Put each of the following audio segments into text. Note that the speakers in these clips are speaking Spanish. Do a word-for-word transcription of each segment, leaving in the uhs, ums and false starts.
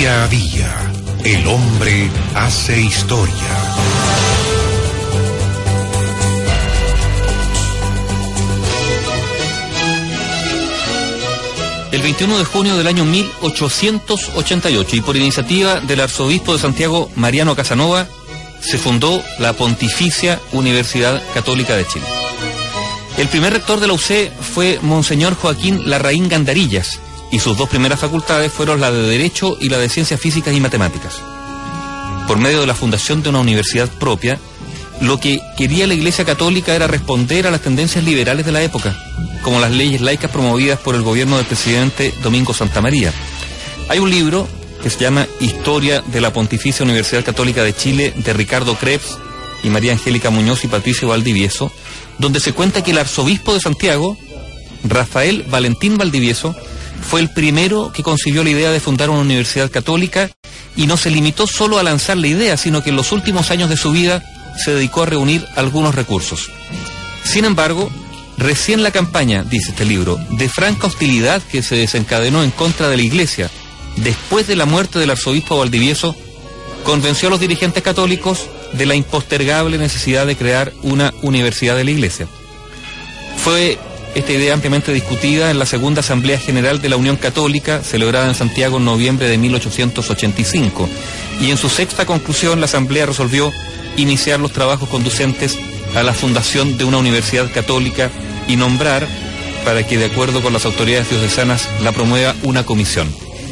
Día a día, el hombre hace historia. El veintiuno de junio del año mil ochocientos ochenta y ocho, y por iniciativa del arzobispo de Santiago, Mariano Casanova, se fundó la Pontificia Universidad Católica de Chile. El primer rector de la U C fue Monseñor Joaquín Larraín Gandarillas, y sus dos primeras facultades fueron la de Derecho y la de Ciencias Físicas y Matemáticas. Por medio de la fundación de una universidad propia, lo que quería la Iglesia Católica era responder a las tendencias liberales de la época, como las leyes laicas promovidas por el gobierno del presidente Domingo Santamaría. Hay un libro que se llama Historia de la Pontificia Universidad Católica de Chile, de Ricardo Krebs y María Angélica Muñoz y Patricio Valdivieso, donde se cuenta que el arzobispo de Santiago, Rafael Valentín Valdivieso, fue el primero que concibió la idea de fundar una universidad católica, y no se limitó solo a lanzar la idea, sino que en los últimos años de su vida se dedicó a reunir algunos recursos. Sin embargo, recién la campaña, dice este libro, de franca hostilidad que se desencadenó en contra de la Iglesia después de la muerte del arzobispo Valdivieso, convenció a los dirigentes católicos de la impostergable necesidad de crear una universidad de la Iglesia. Fue esta idea ampliamente discutida en la segunda Asamblea General de la Unión Católica, celebrada en Santiago en noviembre de mil ochocientos ochenta y cinco, y en su sexta conclusión la Asamblea resolvió iniciar los trabajos conducentes a la fundación de una universidad católica y nombrar, para que de acuerdo con las autoridades diocesanas la promueva, una comisión.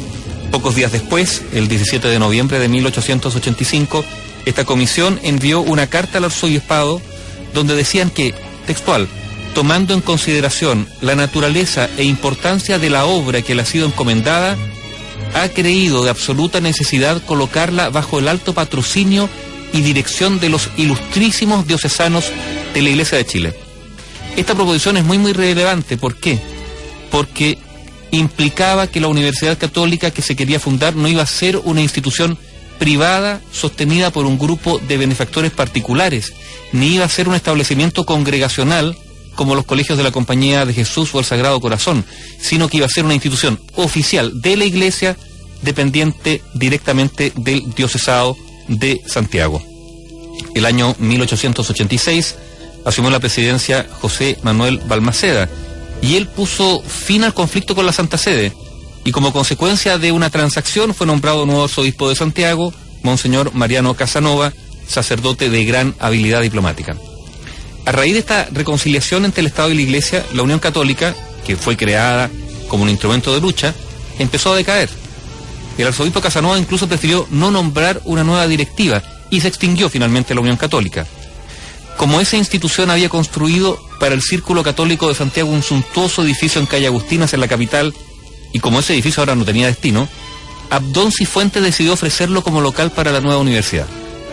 Pocos días después, el diecisiete de noviembre de mil ochocientos ochenta y cinco, esta comisión envió una carta al arzobispado donde decían que, textual, tomando en consideración la naturaleza e importancia de la obra que le ha sido encomendada, ha creído de absoluta necesidad colocarla bajo el alto patrocinio y dirección de los ilustrísimos diocesanos de la Iglesia de Chile. Esta proposición es muy muy relevante. ¿Por qué? Porque implicaba que la Universidad Católica que se quería fundar no iba a ser una institución privada sostenida por un grupo de benefactores particulares, ni iba a ser un establecimiento congregacional como los colegios de la Compañía de Jesús o el Sagrado Corazón, sino que iba a ser una institución oficial de la Iglesia dependiente directamente del diocesado de Santiago. El año mil ochocientos ochenta y seis asumió la presidencia José Manuel Balmaceda, y él puso fin al conflicto con la Santa Sede, y como consecuencia de una transacción fue nombrado nuevo arzobispo de Santiago, Monseñor Mariano Casanova, sacerdote de gran habilidad diplomática. A raíz de esta reconciliación entre el Estado y la Iglesia, la Unión Católica, que fue creada como un instrumento de lucha, empezó a decaer. El arzobispo Casanova incluso prefirió no nombrar una nueva directiva y se extinguió finalmente la Unión Católica. Como esa institución había construido para el Círculo Católico de Santiago un suntuoso edificio en calle Agustinas, en la capital, y como ese edificio ahora no tenía destino, Abdón Cifuentes decidió ofrecerlo como local para la nueva universidad.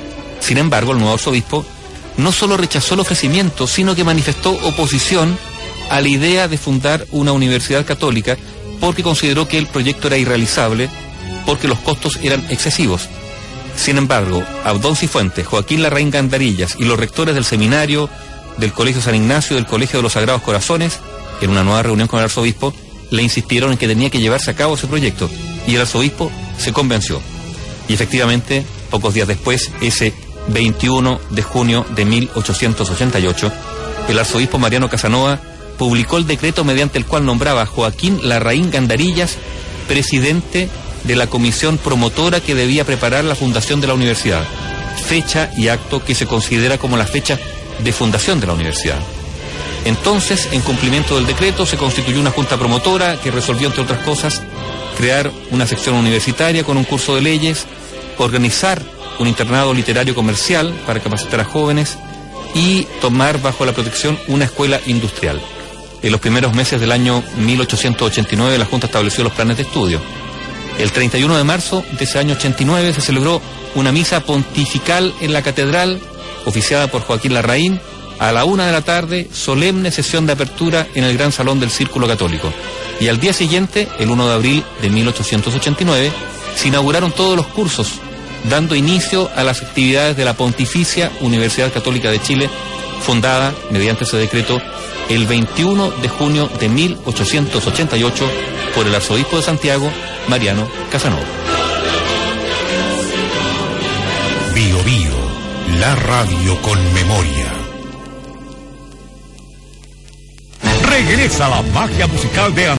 Sin embargo, el nuevo arzobispo no solo rechazó el ofrecimiento, sino que manifestó oposición a la idea de fundar una universidad católica, porque consideró que el proyecto era irrealizable, porque los costos eran excesivos. Sin embargo, Abdón Cifuentes, Joaquín Larraín Gandarillas y los rectores del seminario, del Colegio San Ignacio y del Colegio de los Sagrados Corazones, en una nueva reunión con el arzobispo, le insistieron en que tenía que llevarse a cabo ese proyecto, y el arzobispo se convenció. Y efectivamente, pocos días después, ese veintiuno de junio de mil ochocientos ochenta y ocho, el arzobispo Mariano Casanova publicó el decreto mediante el cual nombraba a Joaquín Larraín Gandarillas presidente de la comisión promotora que debía preparar la fundación de la universidad, fecha y acto que se considera como la fecha de fundación de la universidad. Entonces, en cumplimiento del decreto, se constituyó una junta promotora que resolvió, entre otras cosas, crear una sección universitaria con un curso de leyes, organizar un internado literario comercial para capacitar a jóvenes y tomar bajo la protección una escuela industrial. En los primeros meses del año mil ochocientos ochenta y nueve la Junta estableció los planes de estudio. El treinta y uno de marzo de ese año ochenta y nueve se celebró una misa pontifical en la catedral, oficiada por Joaquín Larraín. A la una de la tarde, solemne sesión de apertura en el Gran Salón del Círculo Católico. Y al día siguiente, el uno de abril de mil ochocientos ochenta y nueve, se inauguraron todos los cursos, dando inicio a las actividades de la Pontificia Universidad Católica de Chile, fundada, mediante ese decreto, el veintiuno de junio de mil ochocientos ochenta y ocho por el arzobispo de Santiago, Mariano Casanova. Bio Bio, la radio con memoria. Regresa la magia musical de